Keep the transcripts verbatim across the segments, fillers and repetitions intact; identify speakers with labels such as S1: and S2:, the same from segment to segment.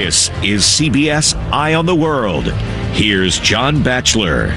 S1: This is C B S Eye on the World. Here's John Batchelor.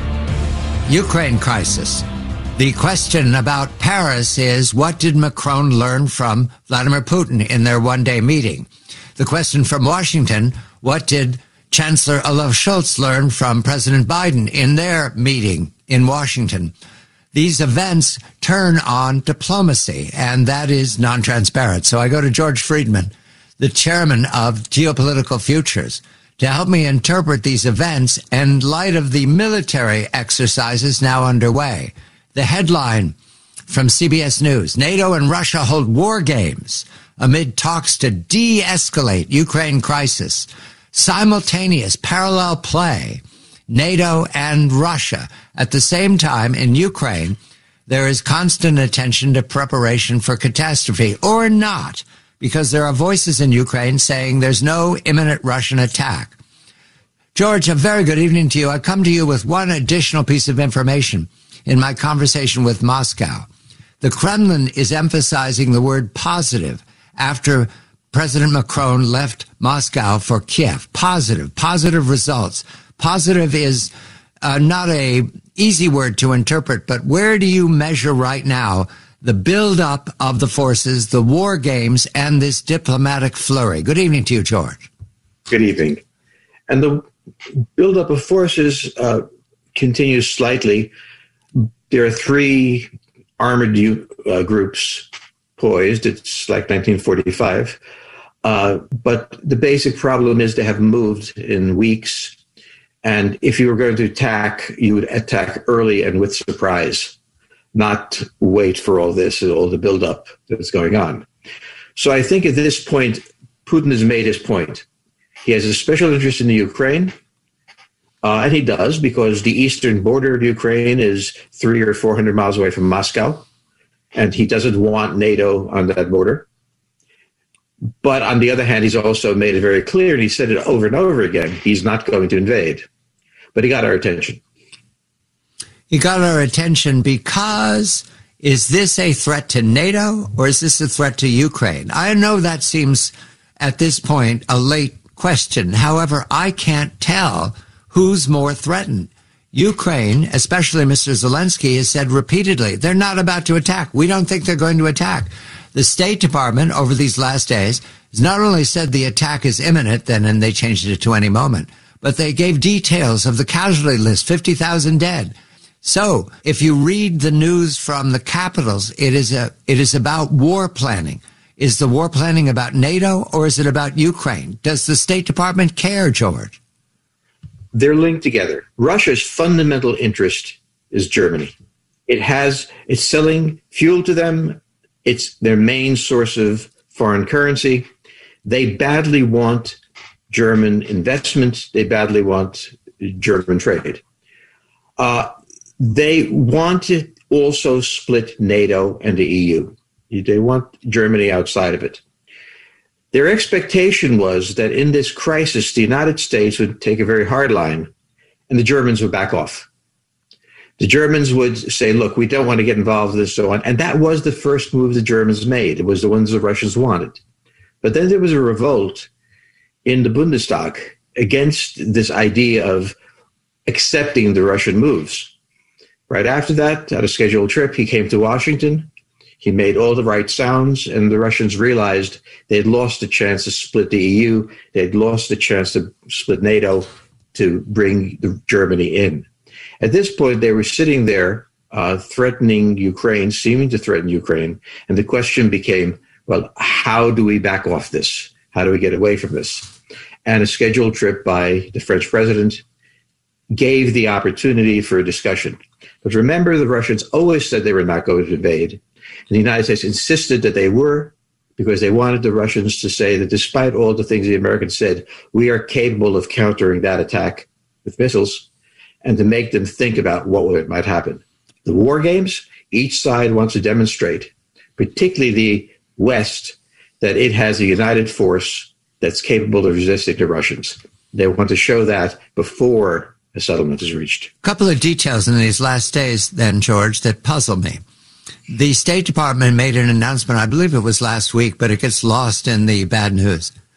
S2: Ukraine crisis. The question about Paris is, what did Macron learn from Vladimir Putin in their one-day meeting? The question from Washington, what did Chancellor Olaf Scholz learn from President Biden in their meeting in Washington? These events turn on diplomacy, and that is non-transparent. So I go to George Friedman, the chairman of Geopolitical Futures, to help me interpret these events in light of the military exercises now underway. The headline from C B S News, NATO and Russia hold war games amid talks to de-escalate Ukraine crisis. Simultaneous parallel play, NATO and Russia. At the same time, in Ukraine, there is constant attention to preparation for catastrophe, or not, because there are voices in Ukraine saying there's no imminent Russian attack. George, a very good evening to you. I come to you with one additional piece of information in my conversation with Moscow. The Kremlin is emphasizing the word positive after President Macron left Moscow for Kiev. Positive, positive results. Positive is uh, not a easy word to interpret, but where do you measure right now the buildup of the forces, the war games, and this diplomatic flurry? Good evening to you, George.
S3: Good evening. And the buildup of forces uh, continues slightly. There are three armored uh, groups poised. It's like nineteen forty-five. Uh, but the basic problem is they have moved in weeks. And if you were going to attack, you would attack early and with surprise, not wait for all this, all the buildup that's going on. So I think at this point, Putin has made his point. He has a special interest in the Ukraine. Uh, and he does, because the eastern border of Ukraine is three or four hundred miles away from Moscow, and he doesn't want NATO on that border. But on the other hand, he's also made it very clear, and he said it over and over again, he's not going to invade. But he got our attention.
S2: He got our attention because, is this a threat to NATO, or is this a threat to Ukraine? I know that seems, at this point, a late question. However, I can't tell who's more threatened. Ukraine, especially Mister Zelensky, has said repeatedly, they're not about to attack. We don't think they're going to attack. The State Department, over these last days, has not only said the attack is imminent, then and they changed it to any moment, but they gave details of the casualty list, fifty thousand dead. So if you read the news from the capitals, it is a it is about war planning. Is the war planning about NATO, or is it about Ukraine? Does the State Department care, George?
S3: They're linked together. Russia's fundamental interest is Germany. It has, it's selling fuel to them. It's their main source of foreign currency. They badly want German investment. They badly want German trade. Uh, they want to also split NATO and the E U. They want Germany outside of it. Their expectation was that in this crisis, the United States would take a very hard line and the Germans would back off. The Germans would say, look, we don't want to get involved in this, so on. And that was the first move the Germans made. It was the ones the Russians wanted. But then there was a revolt in the Bundestag against this idea of accepting the Russian moves. Right after that, at a scheduled trip, he came to Washington. He made all the right sounds, and the Russians realized they'd lost the chance to split the E U. They'd lost the chance to split NATO, to bring the Germany in. At this point, they were sitting there uh, threatening Ukraine, seeming to threaten Ukraine. And the question became, well, how do we back off this? How do we get away from this? And a scheduled trip by the French president gave the opportunity for a discussion. But remember, the Russians always said they were not going to invade. And the United States insisted that they were, because they wanted the Russians to say that despite all the things the Americans said, we are capable of countering that attack with missiles, and to make them think about what might happen. The war games, each side wants to demonstrate, particularly the West, that it has a united force that's capable of resisting the Russians. They want to show that before a settlement is reached.
S2: A couple of details in these last days, then, George, that puzzle me. The State Department made an announcement, I believe it was last week, but it gets lost in the bad news,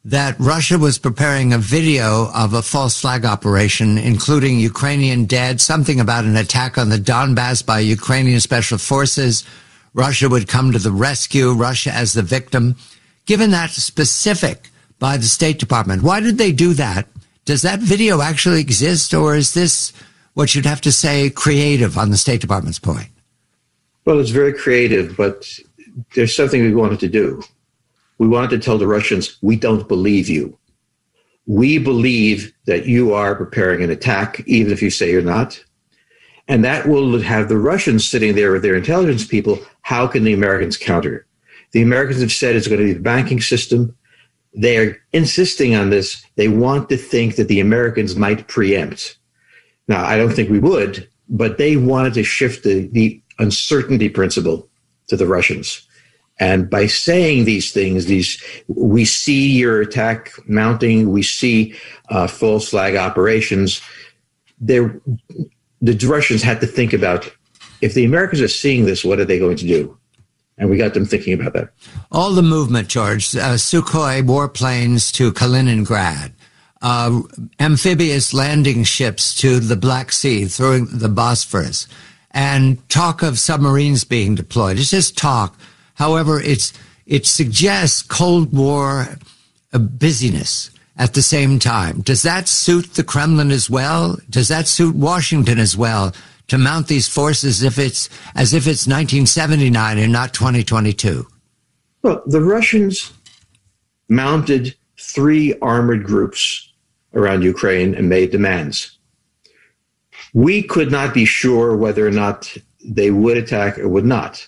S2: that Russia was preparing a video of a false flag operation, including Ukrainian dead, something about an attack on the Donbass by Ukrainian special forces. Russia would come to the rescue, Russia as the victim. Given that specific by the State Department, why did they do that? Does that video actually exist, or is this what you'd have to say creative on the State Department's point?
S3: Well, it's very creative, but there's something we wanted to do. We wanted to tell the Russians, we don't believe you. We believe that you are preparing an attack, even if you say you're not. And that will have the Russians sitting there with their intelligence people. How can the Americans counter? The Americans have said it's going to be the banking system. They are insisting on this. They want to think that the Americans might preempt. Now, I don't think we would, but they wanted to shift the, the uncertainty principle to the Russians. And by saying these things, these we see your attack mounting, we see uh, false flag operations, the Russians had to think about, if the Americans are seeing this, what are they going to do? And we got them thinking about that.
S2: All the movement, George, uh, Sukhoi warplanes to Kaliningrad, uh, amphibious landing ships to the Black Sea through the Bosphorus, and talk of submarines being deployed. It's just talk. However, it's it suggests Cold War uh, busyness at the same time. Does that suit the Kremlin as well? Does that suit Washington as well, to mount these forces if it's as if it's nineteen seventy-nine and not twenty twenty-two?
S3: Well, the Russians mounted three armored groups around Ukraine and made demands. We could not be sure whether or not they would attack or would not.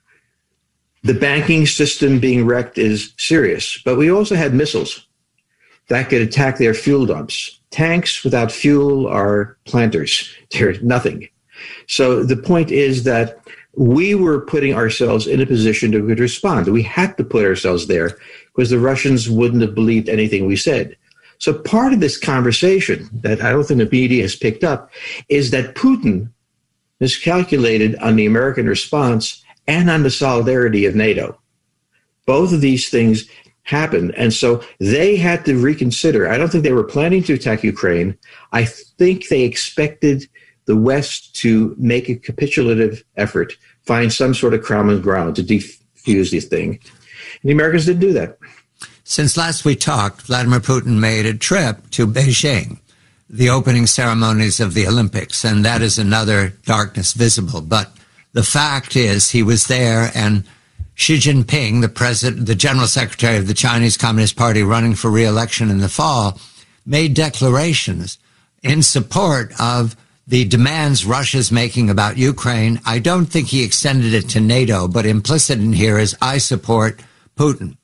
S3: The banking system being wrecked is serious, but we also had missiles that could attack their fuel dumps. Tanks without fuel are planters. They're nothing. So the point is that we were putting ourselves in a position to respond. We had to put ourselves there because the Russians wouldn't have believed anything we said. So part of this conversation that I don't think the media has picked up is that Putin miscalculated on the American response and on the solidarity of NATO. Both of these things happened. And so they had to reconsider. I don't think they were planning to attack Ukraine. I think they expected the West to make a capitulative effort, find some sort of common ground to defuse this thing. And the Americans didn't do that.
S2: Since last we talked, Vladimir Putin made a trip to Beijing, the opening ceremonies of the Olympics, and that is another darkness visible. But the fact is he was there, and Xi Jinping, the president, the general secretary of the Chinese Communist Party running for re-election in the fall, made declarations in support of the demands Russia's making about Ukraine. I don't think he extended it to NATO, but implicit in here is I support Putin.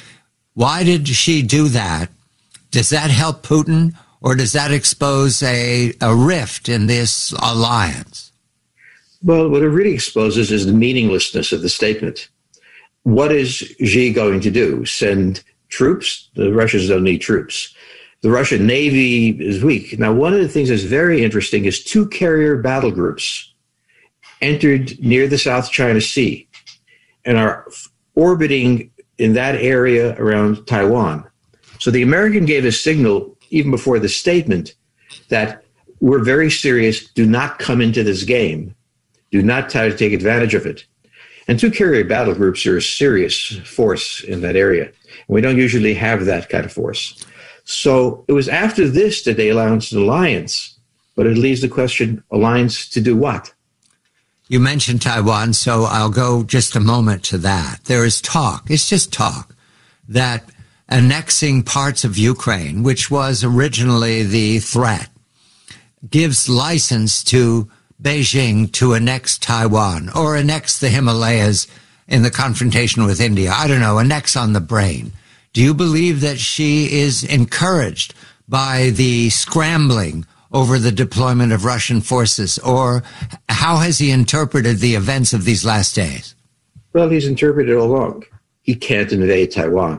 S2: Why did Xi do that? Does that help Putin, or does that expose a, a rift in this alliance?
S3: Well, what it really exposes is the meaninglessness of the statement. What is Xi going to do? Send troops? The Russians don't need troops. The Russian Navy is weak. Now, one of the things that's very interesting is two carrier battle groups entered near the South China Sea and are orbiting in that area around Taiwan. So the American gave a signal even before the statement that we're very serious. Do not come into this game. Do not try to take advantage of it. And two carrier battle groups are a serious force in that area. And we don't usually have that kind of force. So it was after this that they announced an alliance, but it leaves the question, alliance to do what?
S2: You mentioned Taiwan, so I'll go just a moment to that. There is talk, it's just talk, that annexing parts of Ukraine, which was originally the threat, gives license to Beijing to annex Taiwan or annex the Himalayas in the confrontation with India. I don't know, annex on the brain. Do you believe that she is encouraged by the scrambling over the deployment of Russian forces, or how has he interpreted the events of these last days?
S3: Well, he's interpreted it all along. He can't invade Taiwan.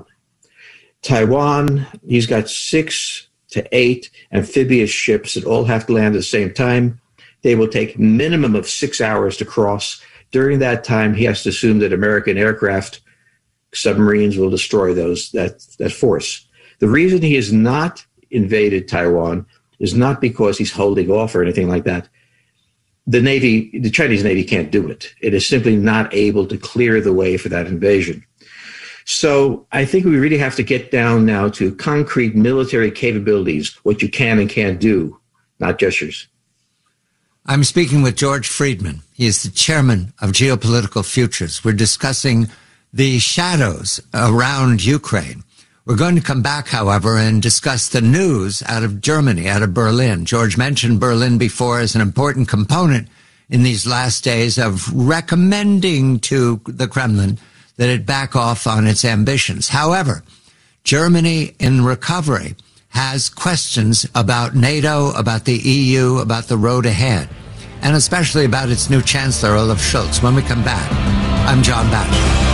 S3: Taiwan, he's got six to eight amphibious ships that all have to land at the same time. They will take minimum of six hours to cross. During that time, he has to assume that American aircraft, submarines will destroy those that, that force. The reason he has not invaded Taiwan is not because he's holding off or anything like that. The Navy, the Chinese Navy can't do it. It is simply not able to clear the way for that invasion. So I think we really have to get down now to concrete military capabilities, what you can and can't do, not gestures.
S2: I'm speaking with George Friedman. He is the chairman of Geopolitical Futures. We're discussing the shadows around Ukraine. We're going to come back, however, and discuss the news out of Germany, out of Berlin. George mentioned Berlin before as an important component in these last days of recommending to the Kremlin that it back off on its ambitions. However, Germany in recovery has questions about NATO, about the E U, about the road ahead, and especially about its new chancellor, Olaf Scholz. When we come back, I'm John Batchelor.